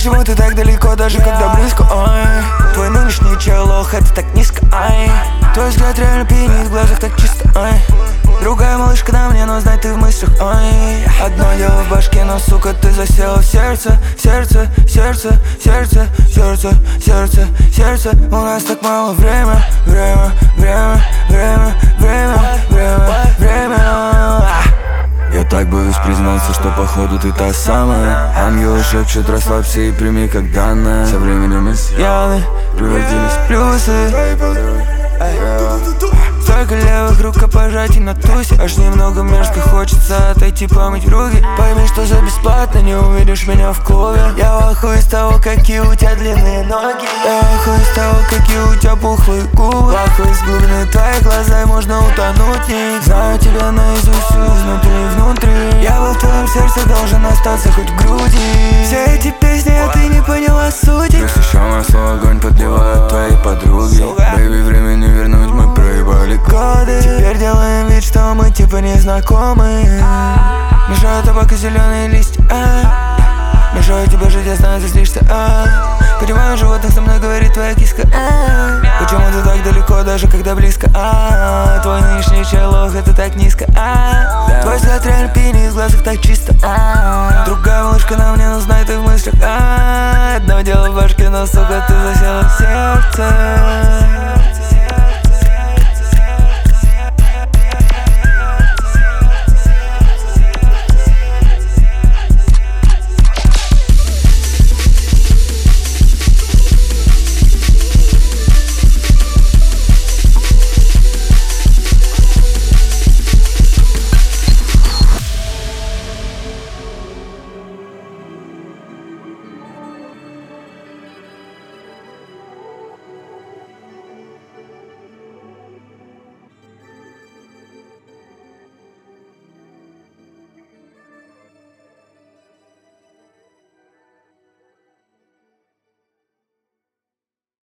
Почему ты так далеко, даже когда близко, ой? Твой нынешний челох, это так низко, ай. Твой взгляд реально пьянит, в глазах так чисто, ай. Другая малышка на мне, но знай, ты в мыслях, ой. Одно дело в башке, но, сука, ты засела в сердце. Сердце, сердце, сердце, сердце, сердце, сердце. У нас так мало время, время, время, время, время, время, время. Я так боюсь признаться, что походу ты та самая. Ангелы шепчут, расслабься и прими как данное. Со временем изъяны превратились в плюсы. Столько левых рукопожатий на тусе. Аж немного мерзко хочется отойти помыть руки. Пойми, что за бесплатно не увидишь меня в клубе. Я в ахуе с того, какие у тебя длинные ноги. Я в ахуе с того, какие у тебя пухлые губы. В ахуе с глубины твоих глаза, и можно утонуть в них. Знаю тебя наизусть изнутри и внутри. Я был в твоем сердце, должен остаться хоть в груди. Все эти песни, а ты не поняла сути. Если еще масло, огонь подливают твои подруги. Бэйби, времени вернуть, мы проебали годы. Теперь делаем вид, что мы типа незнакомые. Мешают табак и зеленые листья, мешаю тебе жить, я знаю, ты злишься, Понимаю, животных со мной говорит твоя киска, Почему ты так далеко, даже когда близко, Твой нынешний челох, это так низко, Твой взгляд реально пьянит, в глазах так чисто, Другая малышка на мне, но знай, ты в мыслях, Одно дело в башке, но, сука, ты засела в сердце.